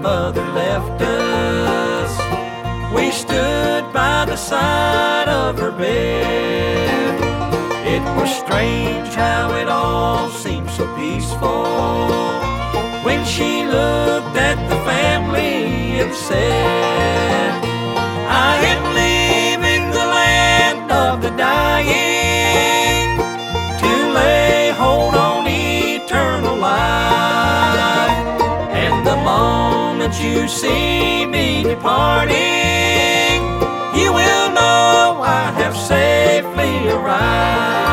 mother left us, we stood by the side of her bed. It was strange how it all seemed so peaceful when she looked at the family and said, I am leaving the land of the dying to lay hold on eternal life. And the moment you see me departing, you will know I have safely arrived.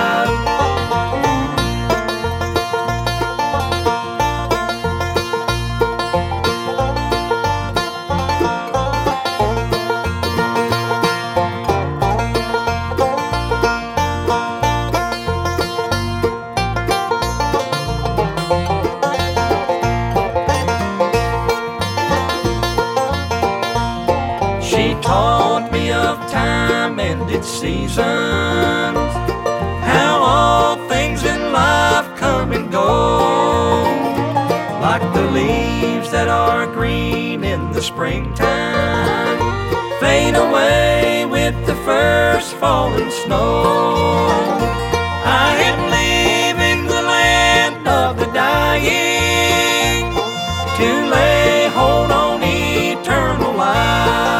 Taught me of time and its seasons, how all things in life come and go, like the leaves that are green in the springtime, fade away with the first falling snow. I am leaving the land of the dying to lay hold on eternal life.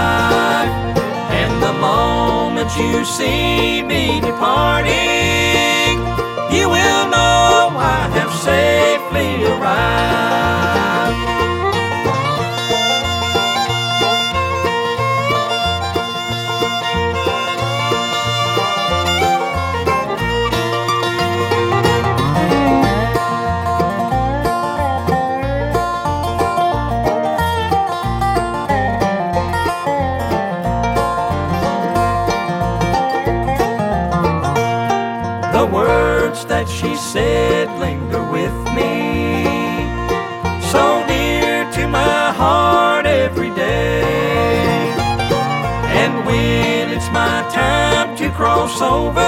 You see me departing, you will know I have safely arrived. The words that she said linger with me, so near to my heart every day. And when it's my time to cross over,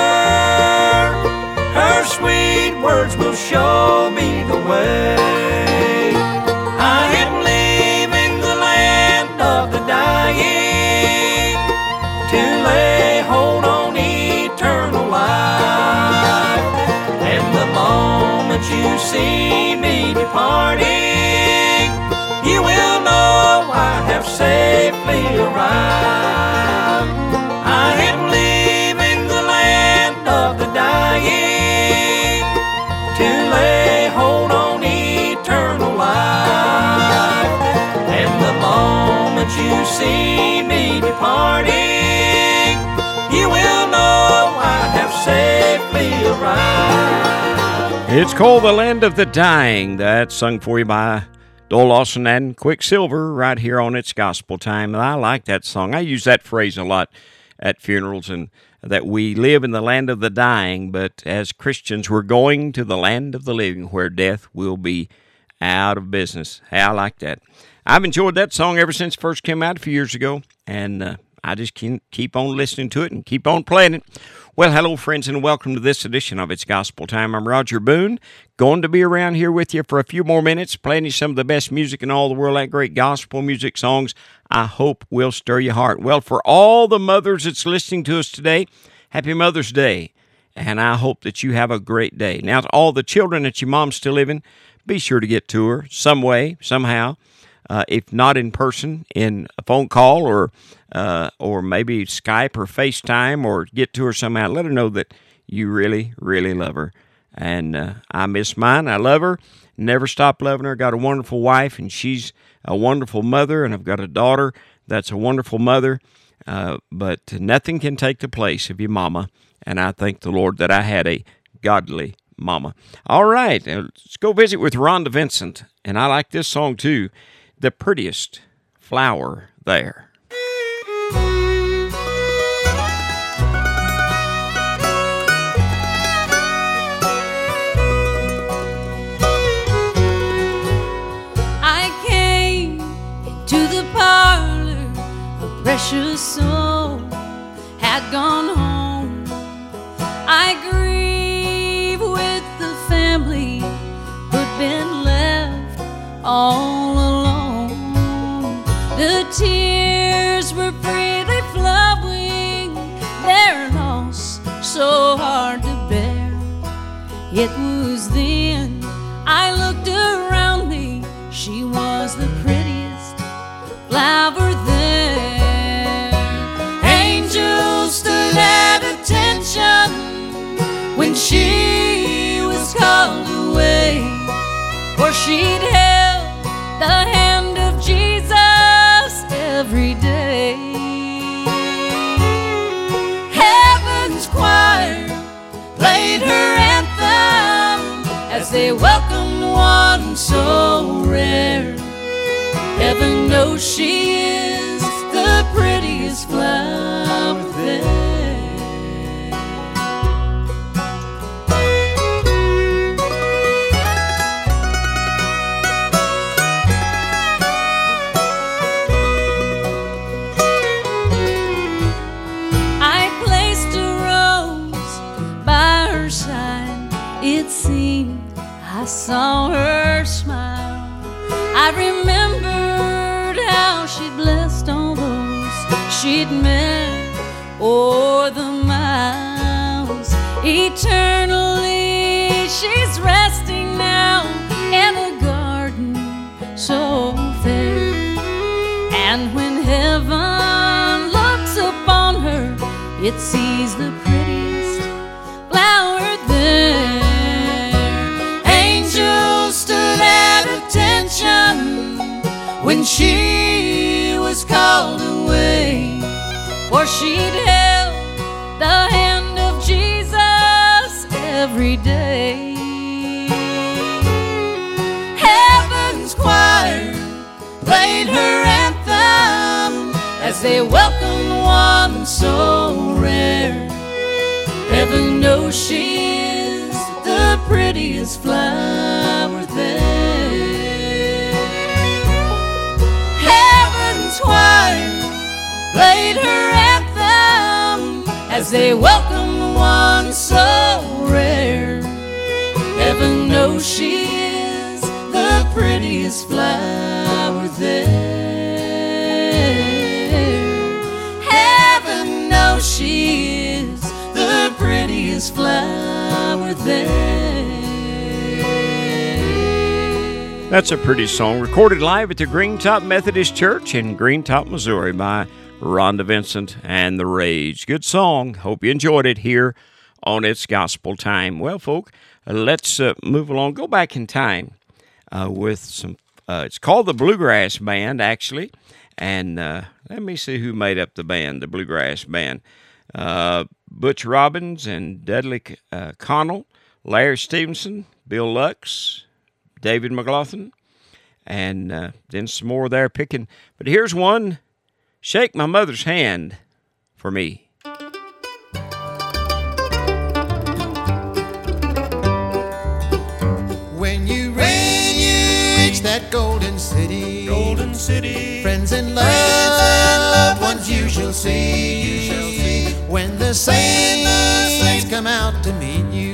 her sweet words will show me the way. I am leaving the land of the dying to lay hold on eternal life. And the moment you see me departing, you will know I have safely arrived. I am leaving the land of the dying to lay hold on eternal life. And the moment you see me departing, you will know I have safely arrived. It's called The Land of the Dying. That's sung for you by Doyle Lawson and Quicksilver right here on It's Gospel Time. And I like that song. I use that phrase a lot at funerals, and that we live in the land of the dying, but as Christians, we're going to the land of the living where death will be out of business. Hey, I like that. I've enjoyed that song ever since it first came out a few years ago, and I just can keep on listening to it and keep on playing it. Well, hello, friends, and welcome to this edition of It's Gospel Time. I'm Roger Boone, going to be around here with you for a few more minutes, playing you some of the best music in all the world, that great gospel music songs I hope will stir your heart. Well, for all the mothers that's listening to us today, happy Mother's Day, and I hope that you have a great day. Now, to all the children that your mom's still living, be sure to get to her some way, somehow. If not in person, in a phone call or maybe Skype or FaceTime, or get to her somehow. Let her know that you really, really love her. And I miss mine. I love her. Never stop loving her. Got a wonderful wife, and she's a wonderful mother. And I've got a daughter that's a wonderful mother. But nothing can take the place of your mama. And I thank the Lord that I had a godly mama. All right, let's go visit with Rhonda Vincent. And I like this song too. The Prettiest Flower There. I came into the parlor, a precious soul had gone home. I grieve with the family who'd been left all alone. The tears were freely flowing, their loss so hard to bear. It was then I looked around me, she was the prettiest flower there. Angels stood at attention when she was called away, for she'd held the hand of Jesus every day. Heaven's choir played her anthem as they welcomed one so rare. Heaven knows she is the prettiest flower there. It seemed I saw her smile. I remembered how she blessed all those she'd met o'er the miles. Eternally she's resting now in a garden so fair. And when heaven looks upon her, it sees the prettiest flower there. Stood at attention when she was called away, for she'd held the hand of Jesus every day. Heaven's choir played her anthem as they welcomed one so rare. Heaven knows she is the prettiest flower there. Heaven's choir played her anthem as they welcomed one so rare. Heaven knows she is the prettiest flower there. Heaven knows she is the prettiest flower there. That's a pretty song, recorded live at the Greentop Methodist Church in Greentop, Missouri by Rhonda Vincent and the Rage. Good song. Hope you enjoyed it here on It's Gospel Time. Well, folk, let's move along. Go back in time with some, it's called the Bluegrass Band, actually. And let me see who made up the band, the Bluegrass Band. Butch Robbins and Dudley Connell, Larry Stevenson, Bill Lux, David McLaughlin, and then some more there picking. But here's one, Shake My Mother's Hand for Me. When you reach that golden city, friends and loved ones you shall see. When the saints come out to meet you,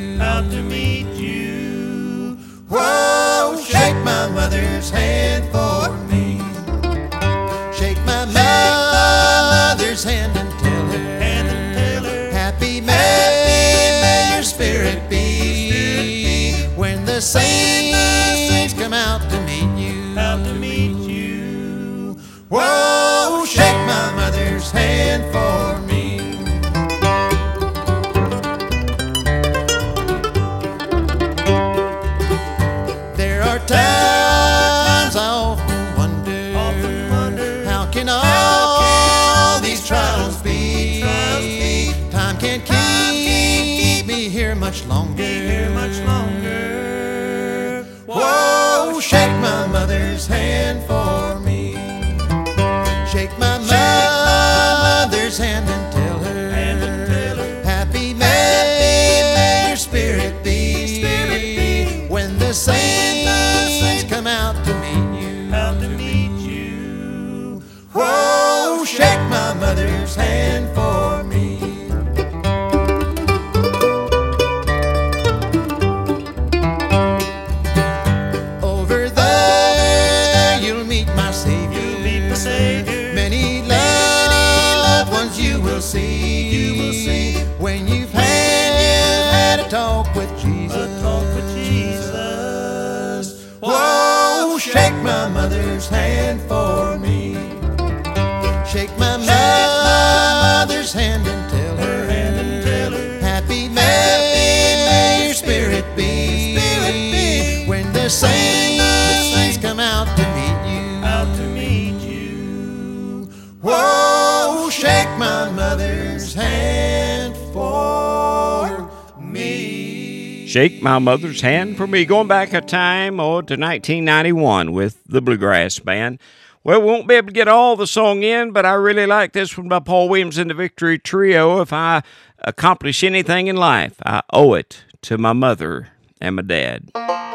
whoa, shake my mother's hand for me. Shake my mother's hand and tell her, happy may your spirit be. When the saints come out to meet you, whoa, shake my mother's hand for me. Times I often wonder, how can all these trials be? Time can't keep me here much longer. Whoa, shake my mother's hand for me. Shake my mother's hand and tell her, happy may your spirit be. When the saints come out to meet you, whoa, shake my mother's hand for me. Over there you'll meet my Savior. mother's hand for me. Shake my mother's hand and tell her, happy may your spirit be, when the saints come out to meet you. Whoa, shake my mother's hand for me. Shake my mother's hand for me. Going back a time to 1991 with the Bluegrass Band. Well, we won't be able to get all the song in, but I really like this one by Paul Williams and the Victory Trio. If I accomplish anything in life, I owe it to my mother and my dad.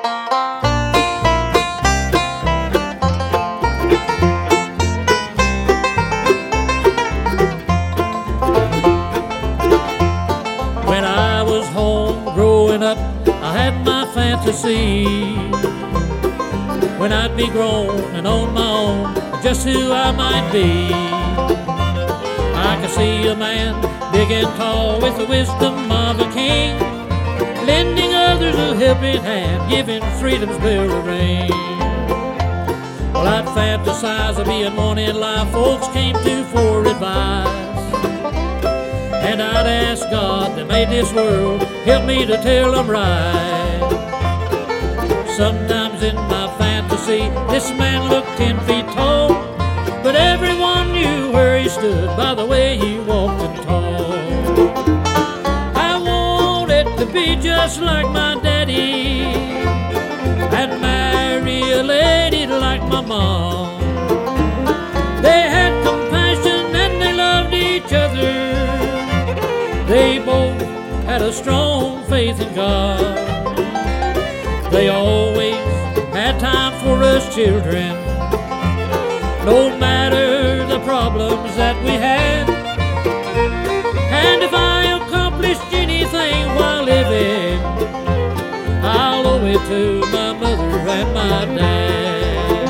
When I was home growing up, I had my fantasy. When I'd be grown and on my own, just who I might be. I could see a man big and tall with the wisdom of a king, lending others a helping hand, giving freedom's bell a ring. Well, I'd fantasize of being one in life folks came to for advice, and I'd ask God that made this world help me to tell them right. Sometimes in my fantasy, this man looked 10 feet tall, but everyone knew where he stood by the way he walked and talked. I wanted to be just like my daddy and marry a lady like my mom. They had compassion and they loved each other. They both had a strong faith in God. They always had time for us children, no matter the problems that we had. And if I accomplished anything while living, I'll owe it to my mother and my dad.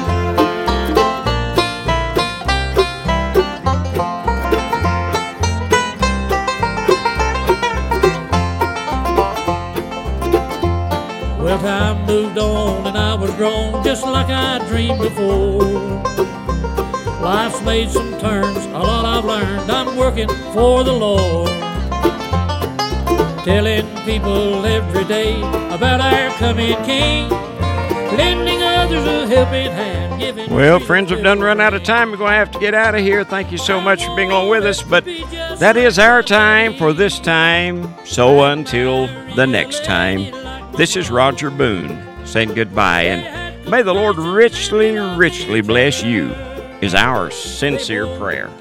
Well, time moved on and I was grown just like I dreamed before. Life's made some turns, a lot I've learned. I'm working for the Lord, telling people every day about our coming King, lending others a helping hand, giving. Well, friends, we've done run out of time. We're going to have to get out of here. Thank you so much for being on with us. But that is our time for this time. So until the next time, this is Roger Boone saying goodbye. And may the Lord richly, richly bless you is our sincere prayer.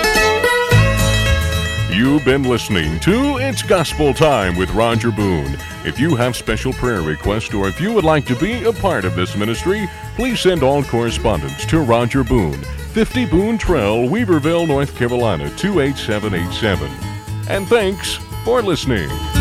You've been listening to It's Gospel Time with Roger Boone. If you have special prayer requests or if you would like to be a part of this ministry, please send all correspondence to Roger Boone, 50 Boone Trail, Weaverville, North Carolina, 28787. And thanks for listening.